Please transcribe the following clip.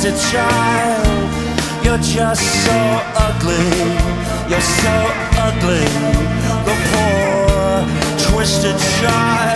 twisted child. You're just so ugly. You're so ugly. The poor twisted child.